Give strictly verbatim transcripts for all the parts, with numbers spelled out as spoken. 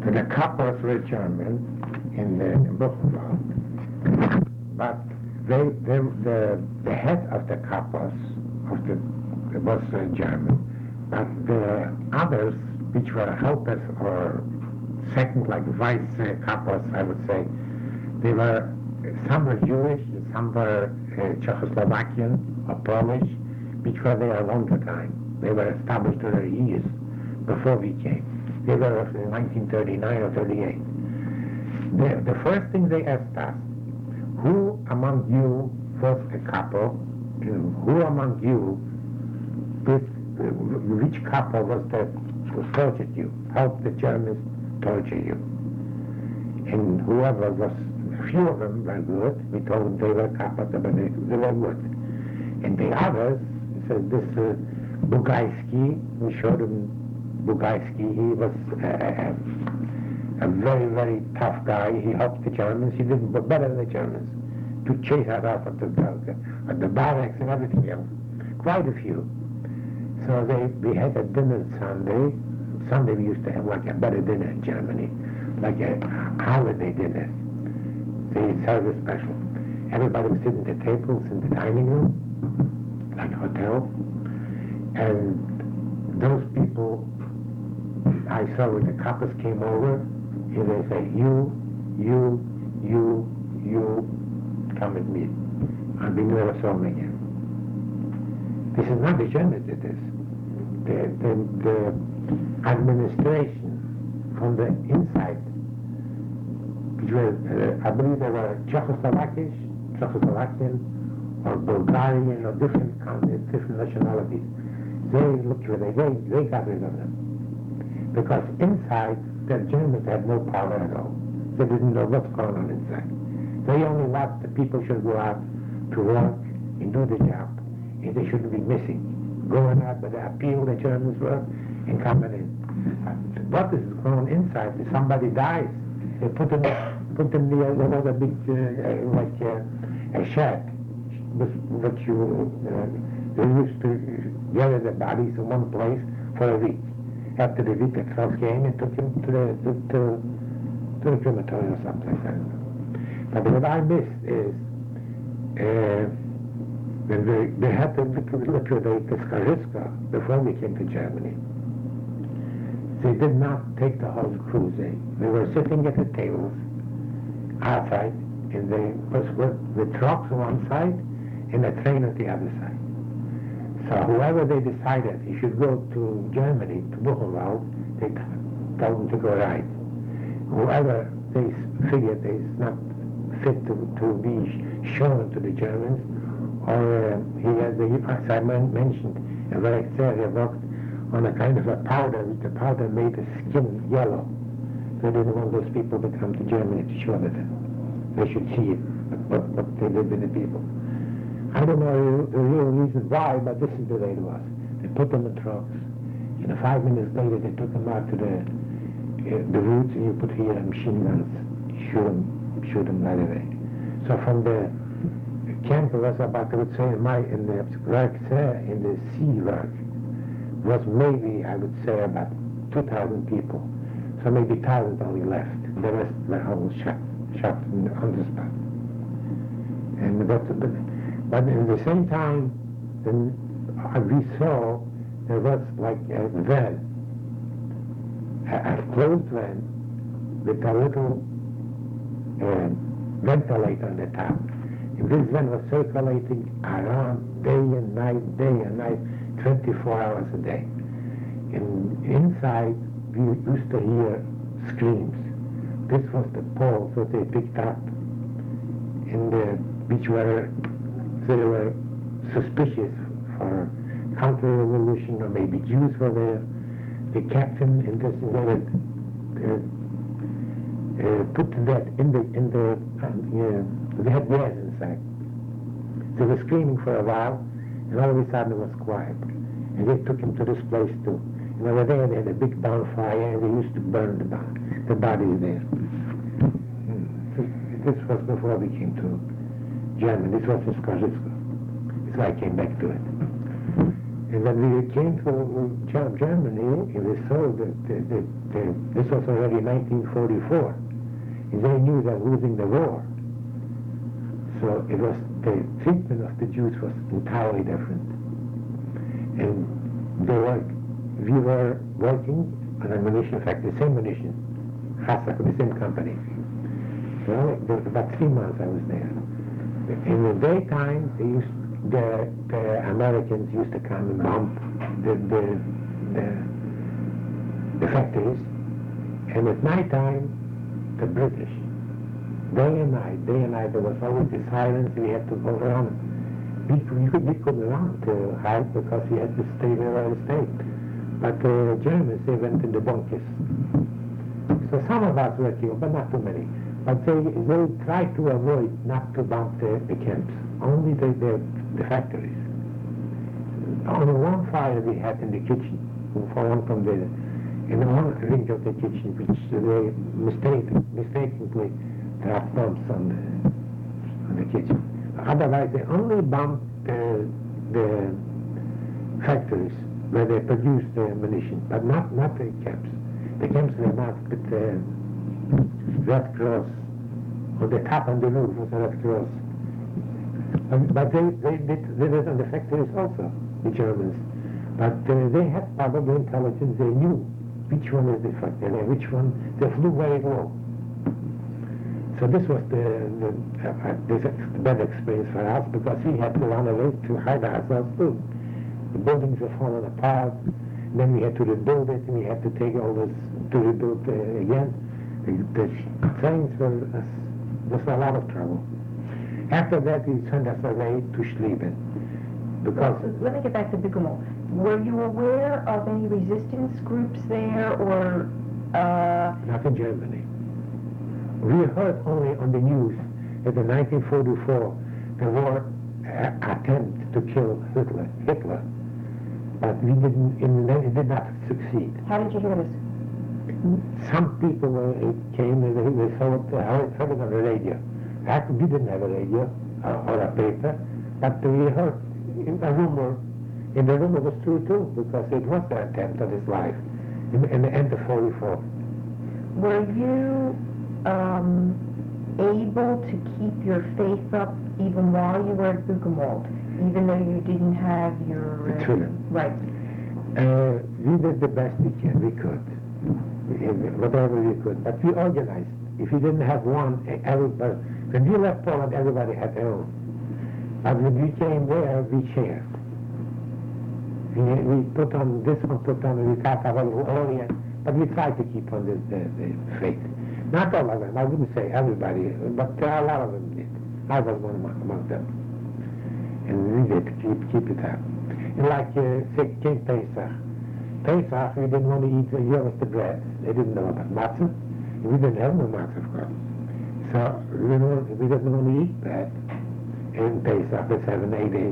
The Kappos were German in, the, in Buchenwald, but they, they, the, the head of the Kappos of the, was uh, German, but the others, which were helpers or second, like vice uh, Kappos, I would say, they were, some were Jewish, some were uh, Czechoslovakian or Polish, which were there a longer time. They were established over years before we came. They were in nineteen thirty-nine or thirty-eight. The, the first thing they asked us, who among you was a couple, who among you, with, which couple was that who tortured you, helped the Germans torture you? And whoever was, a few of them were good, we told them they were couples, but they, they were good. And the others, so this uh, Bugajski, we showed him Bugajski, he was uh, a very, very tough guy. He helped the Germans, he did better than the Germans, to chase us out of the, uh, the barracks and everything else. Quite a few. So they, we had a dinner Sunday. Sunday we used to have like a better dinner in Germany, like a holiday dinner. They served a special. Everybody was sitting at the tables in the dining room, like a hotel. And those people, I saw when the coppers came over, and they say, you, you, you, you, come with me. And we never saw them again. This is not the Germans did this. The, the, the administration from the inside, which were, uh, I believe they were Czechoslovakian, Czechoslovakian, or Bulgarian, or different countries, different nationalities. They looked where they, they, they got rid of them. Because inside, the Germans had no power at all. They didn't know what's going on inside. They only wanted the people should go out to work and do the job. And they shouldn't be missing. Going out with the appeal the Germans were and coming in. What is going on inside? If somebody dies, they put them, put them near another big, uh, uh, like uh, a shack, with what you, uh, they used to gather the bodies in one place for a week. After the week, the truck came and took him to the, to, to, to the crematory or something like that. But what I missed is, uh, when they, they had to liquidate the Skariska before we came to Germany. They did not take the whole cruise in. They were sitting at the tables outside, and they was with the trucks on one side and the train at the other side. So whoever they decided he should go to Germany, to Buchenwald, they told him to go right. Whoever they figured is not fit to, to be shown to the Germans, or uh, he has, the, as I mentioned, a very he worked on a kind of a powder, which the powder made the skin yellow. They didn't want those people to come to Germany to show that they should see it, what, what they did with the people. I don't know the real reason why, but this is the way it was. They put them in trucks, and five minutes later they took them out to the uh, the routes, and you put here machine guns, shoot them, shoot them right away. So from the camp was about, I would say, in my in the work there, in the sea work, was maybe, I would say, about two thousand people. So maybe one thousand only left. The rest were all shot, shot on the spot. And but, but, but at the same time, then we saw there was like a van, a, a closed van with a little uh, ventilator on the top. And this van was circulating around day and night, day and night, twenty-four hours a day. And inside, we used to hear screams. This was the poles that they picked up, in the, which were, they were suspicious for counter-revolution, or maybe Jews were there. They kept him in this, and they would uh, uh, put that in the, in the, uh, they had gas inside. They were screaming for a while, and all of a sudden it was quiet. And they took him to this place too. And over there they had a big bonfire, and they used to burn the, bon- the bodies there. Hmm. This, this was before we came to Germany. This was in Skorzysko. So I came back to it. And when we came to Ger- Germany, we saw that the, the, the, this was already nineteen forty-four. And they knew they were losing the war. So it was, the treatment of the Jews was entirely different. And they were, we were working on a munition factory, the same munition, Chassak, the same company. So there was about three months I was there. In the daytime, they used, the, the Americans used to come and bomb the, the, the, the factories. And at nighttime, the British, day and night, day and night, there was always the silence, we had to go around. We, we, could, we couldn't run to hide because we had to stay where we stayed. But the uh, Germans, they went in the bunkers. So some of us were killed, but not too many. But they, they tried to avoid not to bomb the, the camps, only the, the, the factories. Only one fire we had in the kitchen, for one from the, in one ring of the kitchen, which they mistake, mistakenly dropped bombs on the, on the kitchen. Otherwise, they only bombed the, the factories where they produced the munition, but not, not the camps. The camps were marked with the Red Cross. On the top on the roof was a Red Cross. Um, but they, they did, they did on the factories also, the Germans. But uh, they had probably intelligence, they knew which one is the factory and which one, they flew very low. So this was the, the, uh, this bad experience for us because we had to run away to hide ourselves too. The buildings were falling apart, then we had to rebuild it, and we had to take all this to rebuild uh, again. The, the trains were, uh, was a lot of trouble. After that, we sent us away to Schlieben. Because well, let me get back to Buchenwald. Were you aware of any resistance groups there, or uh... not in Germany? We heard only on the news that in nineteen forty-four there were uh, attempts to kill Hitler, Hitler, but we didn't. In the end, it did not succeed. How did you hear this? Some people uh, came and they, they saw it, uh, heard it on the radio. Actually, we didn't have a radio uh, or a paper, but we heard a rumor, and the rumor was true too, because it was the attempt of his life in, in the end of forty-four. Were you um, able to keep your faith up even while you were at Buchenwald, even though you didn't have your... Uh, True. Right. Uh, we did the best we can, we could, whatever we could, but we organized. If we didn't have one, everybody, when we left Poland, everybody had their own. But when we came there, we shared. We, we put on, this one put on, we got our earlier, but we tried to keep on the, the, the faith. Not all of them, I wouldn't say everybody, but a lot of them did. I was one among them. And we did keep, keep it up. And like, uh, say, came Pesach. Pesach, we didn't want to eat the Yom the bread. They didn't know about matzah. We didn't have no matzah, of course. So we, didn't, we didn't want to eat bread in Pesach, the seven, eight days.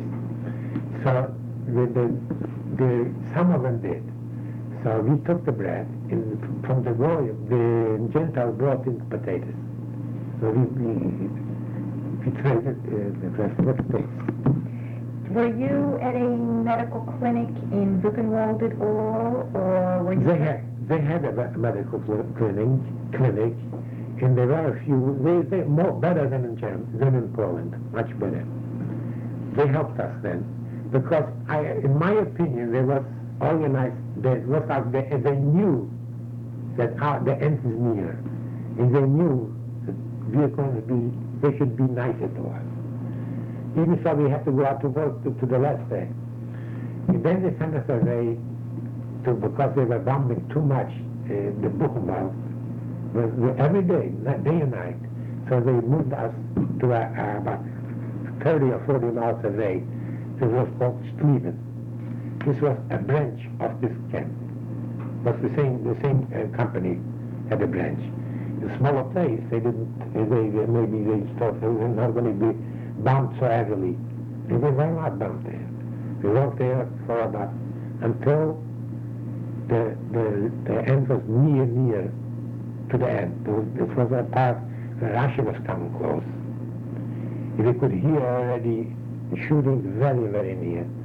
So the, the, the, some of them did. So we took the bread, and from the Goy, the Gentiles brought in potatoes. So we, we, we traded uh, the rest of the potatoes. Were you at a medical clinic in Buchenwald at all, or were you... They had, they had a medical clinic, clinic, and there were a few, they, they more better than in Germany, than in Poland, much better. They helped us then, because I, in my opinion, they was organized, they, was like they, they knew that our, the end is near, and they knew that we are going to be, they should be nicer to us. Even so, we had to go out to work to, to the last day. And then they sent us away to, because they were bombing too much uh, the Buchenwald, every day, day and night. So they moved us to a, a, about thirty or forty miles away. This was called Schlieben. This was a branch of this camp. It was the same, the same uh, company had a branch. A smaller place, they didn't, they, they, maybe they thought they were not going to be bombed so heavily. They were not bombed there. We worked there for about, until the, the, the end was near, near to the end. This was a part where Russia was coming close. We could hear already shooting very, very near.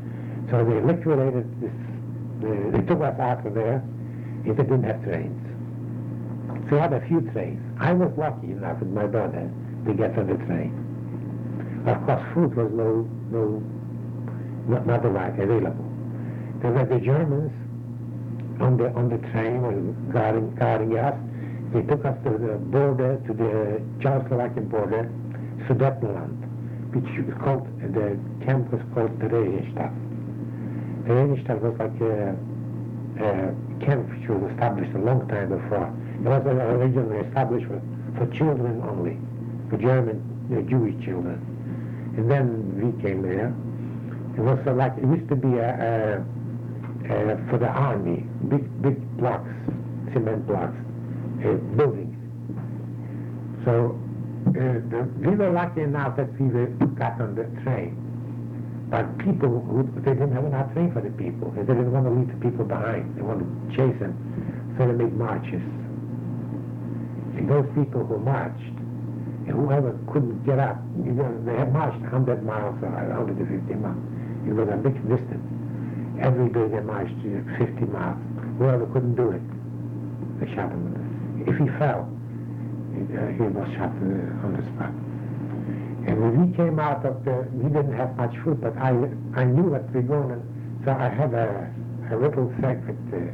So they liquidated this, they, they took us out of there, and they didn't have trains. So we had a few trains. I was lucky enough with my brother to get on the train. Of course, food was no, no, not, not right, available. There were the Germans on the on the train and guarding, guarding us. They took us to the border, to the Czechoslovakian border, Sudetenland, which was called, the camp was called Theresienstadt. Theresienstadt was like a, a camp which was established a long time before. It was originally established for, for children only, for German, uh, Jewish children. And then we came there. It was uh, like, it used to be a, a Uh, for the army, big big blocks, cement blocks, uh, buildings. So uh, the, we were lucky enough that we were, got on the train. But people, who, they didn't have enough train for the people. They didn't want to leave the people behind. They wanted to chase them. So they made marches. And those people who marched, and whoever couldn't get up, you know, they had marched one hundred miles or one hundred fifty miles. It was a big distance. Every day they marched fifty miles. Whoever couldn't do it, they shot him. If he fell, he, uh, he was shot uh, on the spot. And when we came out of the, we didn't have much food, but I I knew what we were going to, so I had a, a little sack with uh,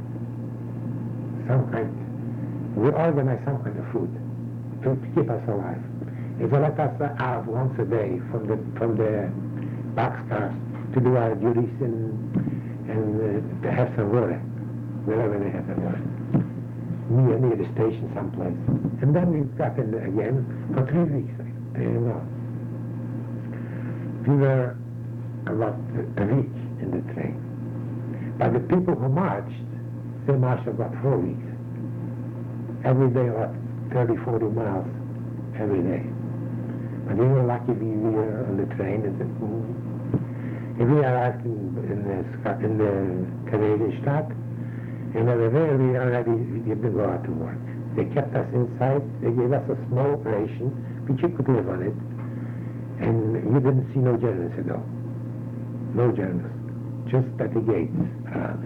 some kind, we organized some kind of food to, to keep us alive. And they let us out once a day from the, from the boxcars to do our duties and, and uh, to have some water, wherever they had the water, near, near the station someplace. And then we got in again for three weeks, you know. We were about a week in the train. But the people who marched, they marched about four weeks. Every day about thirty, forty miles every day. But we were lucky we were on the train and the, and we arrived in, in the, in the Theresienstadt, and over there we already we didn't go out to work. They kept us inside, they gave us a small ration, which you could live on it, and you didn't see no Germans at all. No Germans, just at the gates around.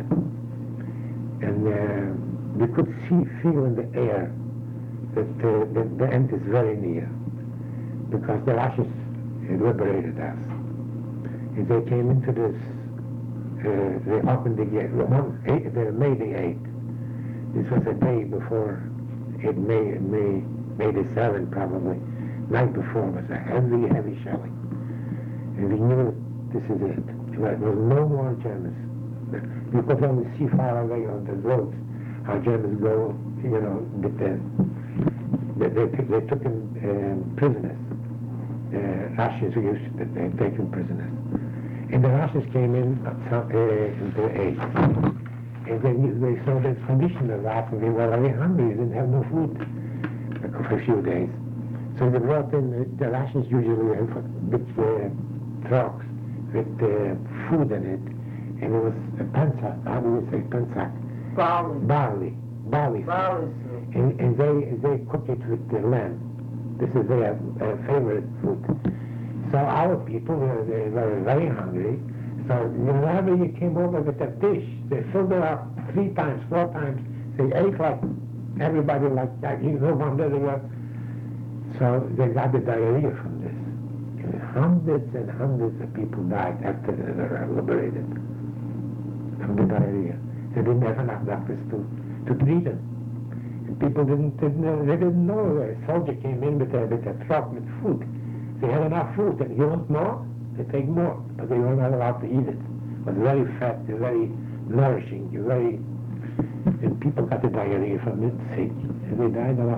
And uh, we could see, feel in the air that uh, the, the end is very near, because the Russians liberated us. If they came into this, uh, they opened the gate, the one, eight, the May the eighth. This was a day before, it May, May, May the seventh probably. Night before was a heavy, heavy shelling. And we knew this is it. There was no more Germans. You could only see far away on the roads how Germans go, you know, with the, they, they, they took them um, prisoners. Uh, Russians used to they taken prisoners. And the Russians came in uh, in the eighth. And they, they saw the condition of that, and they were very hungry. They didn't have no food for a few days. So they brought in, uh, the Russians usually have big uh, trucks with uh, food in it. And it was a pensac, how do you say pensac? Barley. Barley. Barley. Barley. And, and they, they cook it with the lamb. This is their uh, favorite food. So our people, uh, they were very hungry. So whenever you came over with a dish, they filled it up three times, four times. They ate like everybody like that. You know, wonder they were. So they got the diarrhea from this. And hundreds and hundreds of people died after they were liberated from the diarrhea. They didn't have enough doctors to, to treat them. And people didn't, didn't they didn't know. A soldier came in with a, with a truck with food. They had enough food, and you want more? They take more, but they were not allowed to eat it. It was very fat, very nourishing, very, and people got the diarrhea from it, sick, and they died a lot.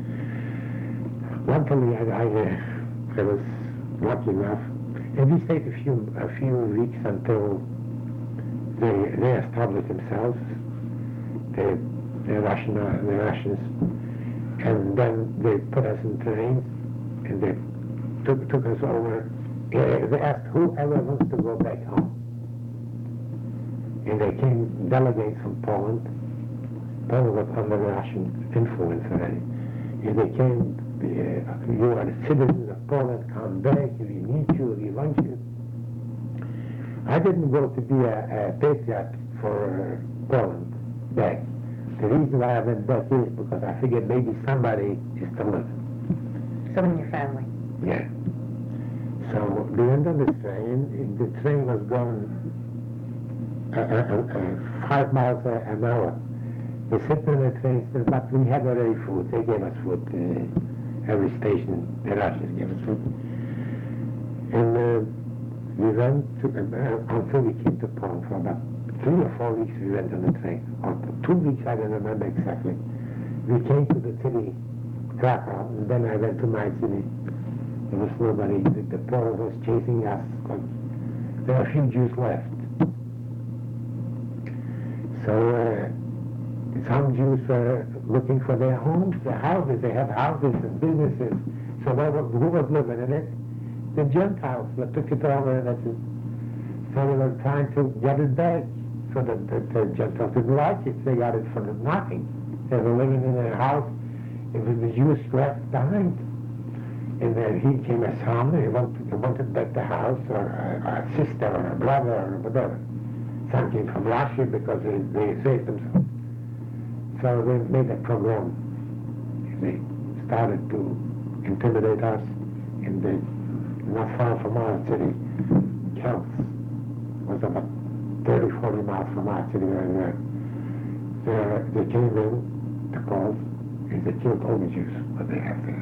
Luckily, I, I, uh, I was lucky enough, and we stayed a few, a few weeks until they, they established themselves, the, the Russian, uh, the Russians, and then they put us in trains, and they took, took us over. Uh, they asked whoever wants to go back home. And they came delegates from Poland. Poland was under Russian influence already. And they came, uh, you are citizens of Poland, come back, we need you, we want you. I didn't go to be a, a patriot for uh, Poland back. The reason why I went back is because I figured maybe somebody is still living. Someone in your family. Yeah. So we went on the train. The train was going uh, uh, uh, five miles a, an hour. We sit on the train, but we had already food. They gave us food. Uh, every station, the Russians gave us food. And uh, we went to, uh, until we came to Poland for about three or four weeks we went on the train. Or two weeks, I don't remember exactly. We came to the city, Krakow, and then I went to my city. There was nobody. The, the Poles was chasing us. There were a few Jews left. So uh, some Jews were looking for their homes, their houses. They had houses and businesses. So they were, who was living in it? The Gentiles that took it over. That's it. So they were trying to get it back. So the, the, the Gentiles didn't like it. They got it for nothing. They were living in their house. It was the Jews left behind. And then he came as son. He wanted, he wanted back the house, or a, a sister, or a brother, or whatever. Some came from Russia because they, they saved themselves. So they made a program. They started to intimidate us, and they, not far from our city, Kelts was about thirty, forty miles from our city where we were. They, they came in, the Poles, and they killed all the Jews, what they have there.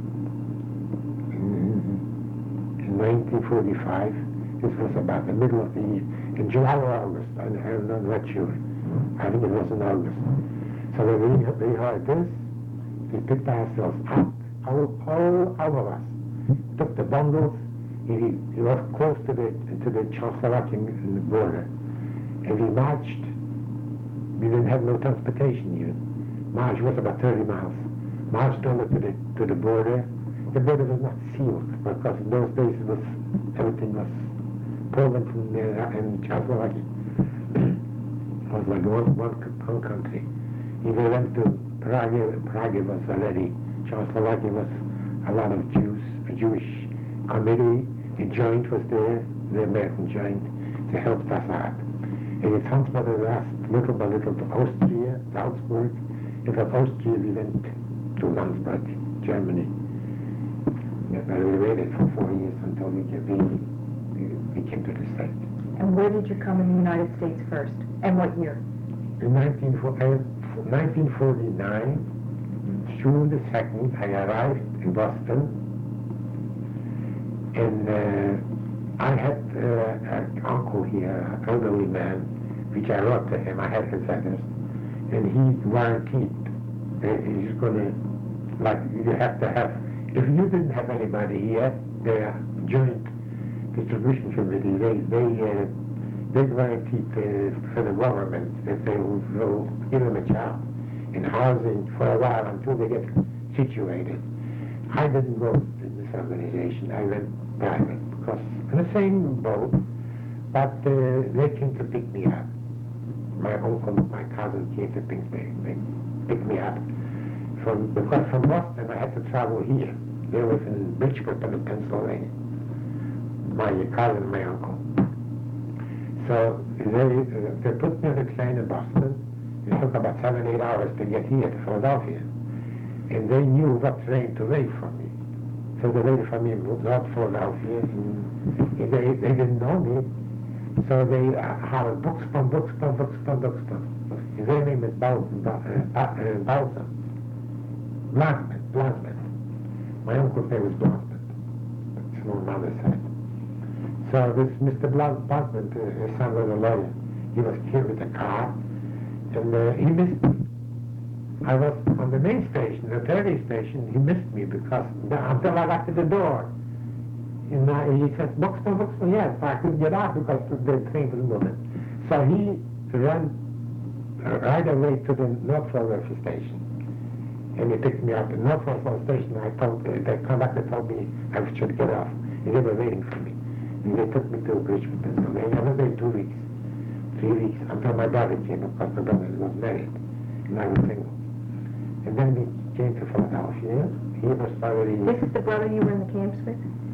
In, in nineteen forty-five, this was about the middle of the year, in July or August, I, I'm not, not sure. I think it was in August. So they, they heard this, they picked ourselves up, all, all, all of us, took the bundles. He, he was close to the to the Czechoslovakian border, and we marched. We didn't have no transportation even. March was about thirty miles. Marched over to the to the border. The border was not sealed because in those days it was everything was Poland and, uh, and Czechoslovakia. It was like one one one country. If we went to Prague, Prague was already Czechoslovakia was a lot of Jews, a Jewish committee. The joint was there, the American joint. They helped us out. And it transported us little by little to Austria, Salzburg. And from Austria we went to Landsberg, Germany. But we waited for four years until we came, we, we came to the States. And where did you come in the United States first? And what year? In nineteen forty-nine, June the second, I arrived in Boston. And uh, I had uh, an uncle here, an elderly man, which I wrote to him. I had his address. And he guaranteed that he's going to, like, you have to have, if you didn't have anybody here, the joint distribution committee, they, they, uh, they guaranteed uh, for the government that they will, will give them a job in housing for a while until they get situated. I didn't go to this organization. I went private because in the same boat, but uh, they came to pick me up. My uncle, my cousin came to pick me, they picked me up. From, because from Boston I had to travel here. They was in Bridgeport, Pennsylvania. My cousin, my uncle. So they, uh, they put me on the train in Boston. It took about seven, eight hours to get here to Philadelphia. And they knew what train to wait for me. So they waited for me in North Philadelphia. And they, they didn't know me. So they uh, had books from books from books from books from. His name is Balsam. Balsam. Blasman. Blasman. My uncle's name was Blasman. That's on my mother's side. So this Mister Blasman, his son was a lawyer. He was here with a car. And uh, he missed me. I was on the main station, the thirtieth station. He missed me because until I got to the door. And I, he said, books for books for yes. I couldn't get out because the train was moving. So he ran right away to the North Philadelphia station. And he picked me up at North Philadelphia station. I told, uh, the conductor told me I should get off. And they were waiting for me. And they took me to Bridgeport, Pennsylvania. I was there two weeks. Three weeks until my brother came, because my brother was married. And I was single. And then we came to Philadelphia. He was already... This is the brother you were in the camps with?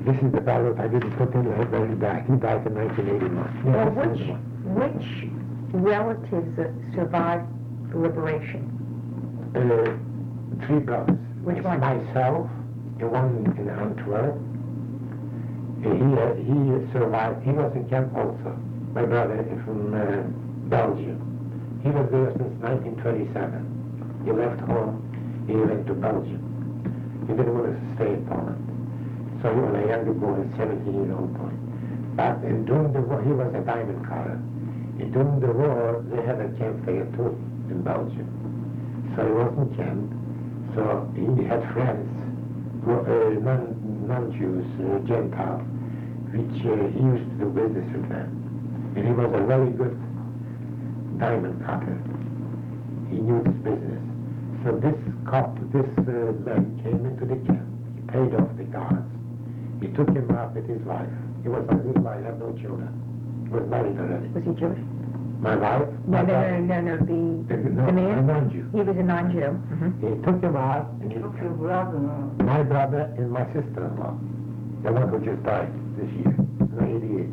This is the ballot I didn't put in when he died. He died in nineteen eighty-one. Yeah, Well, this is which, the one. which relatives uh, survived the liberation? Uh, three brothers. Which one? Myself, the one in Antwerp. Uh, he, uh, he survived. He was in camp also. My brother is from uh, Belgium. He was there since nineteen twenty-seven. He left home. He went to Belgium. He didn't want to stay in Poland. So he was a younger boy, seventeen year old boy. But uh, during the war, he was a diamond cutter. And during the war, they had a camp there too in Belgium. So he was in camp. So he had friends, who, uh, non, non-Jews, uh, Gentiles, which uh, he used to do business with them. And he was a very good diamond cutter. He knew this business. So this cop, this uh, man came into the camp. He paid off the guards. He took him out with his wife. He was a good wife, had no children. He was married already. Was he Jewish? My wife? No, my no, wife- no, no, no, the, The, no, the a man? non-Jew. He was a non-Jew. Mhm. He took him out and he Took your brother. my brother and my sister-in-law, the one who just died this year, in eighty-eight.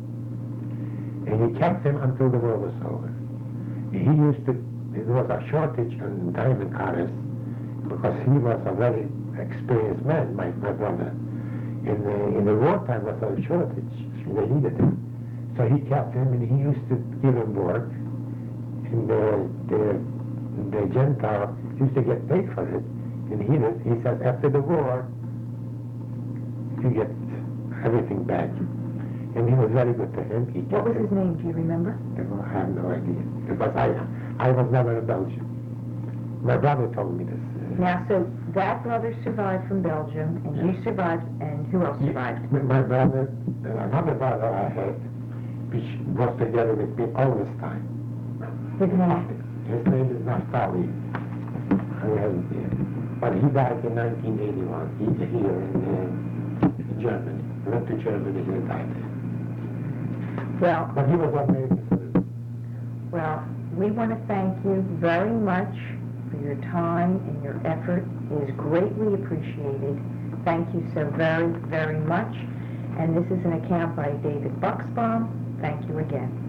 And he kept him until the war was over. He used to, there was a shortage in diamond cutters because he was a very experienced man, my, my brother. In the, in the wartime was a shortage, they needed him. So he kept him and he used to give him work. And the, the, the Gentile used to get paid for it. And he, he said, after the war, you get everything back. And he was very good to him. He What kept was him. his name, do you remember? I have no idea. Because I, I was never in Belgium. My brother told me this. Now, so that brother survived from Belgium, and you survived, and who else survived? My brother, uh, another brother I had, which was together with me all this time. His name? His name is Naftali. I have him here. But he died in nineteen eighty-one, he, here in, uh, in Germany. He went to Germany, he died there. Well, But he was American citizen. well, we want to thank you very much for your time and your effort. It is greatly appreciated. Thank you so very, very much. And this is an account by David Buxbaum. Thank you again.